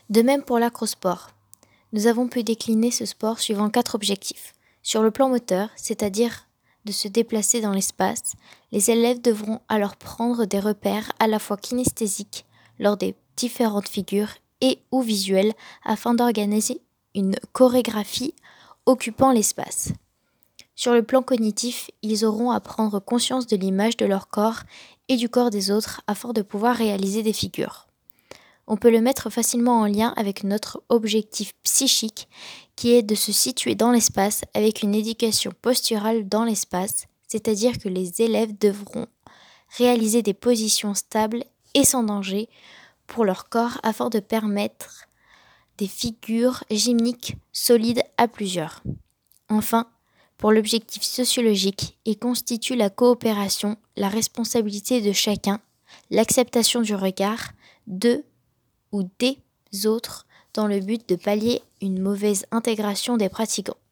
De même pour l'acrosport. Nous avons pu décliner ce sport suivant 4 objectifs. Sur le plan moteur, c'est-à-dire de se déplacer dans l'espace, les élèves devront alors prendre des repères à la fois kinesthésiques lors des différentes figures et ou visuelles afin d'organiser une chorégraphie occupant l'espace. Sur le plan cognitif, ils auront à prendre conscience de l'image de leur corps et du corps des autres afin de pouvoir réaliser des figures. On peut le mettre facilement en lien avec notre objectif psychique qui est de se situer dans l'espace avec une éducation posturale dans l'espace, c'est-à-dire que les élèves devront réaliser des positions stables et sans danger pour leur corps afin de permettre des figures gymniques solides à plusieurs. Enfin, pour l'objectif sociologique, il constitue la coopération, la responsabilité de chacun, l'acceptation du regard de ou des autres dans le but de pallier une mauvaise intégration des pratiquants.